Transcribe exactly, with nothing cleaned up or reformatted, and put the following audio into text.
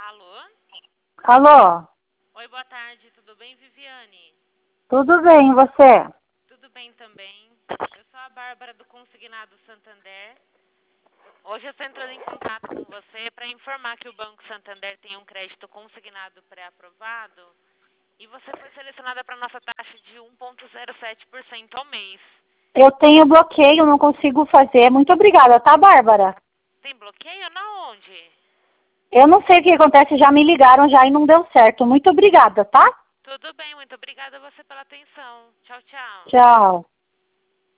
Alô? Alô? Oi, boa tarde, tudo bem, Viviane? Tudo bem, e você? Tudo bem também. Eu sou a Bárbara do Consignado Santander. Hoje eu estou entrando em contato com você para informar que o Banco Santander tem um crédito consignado pré-aprovado e você foi selecionada para a nossa taxa de um vírgula zero sete por cento ao mês. Eu tenho bloqueio, não consigo fazer. Muito obrigada, tá, Bárbara? Tem bloqueio? Na onde? Eu não sei o que acontece, já me ligaram já e não deu certo. Muito obrigada, tá? Tudo bem, muito obrigada a você pela atenção. Tchau, tchau. Tchau.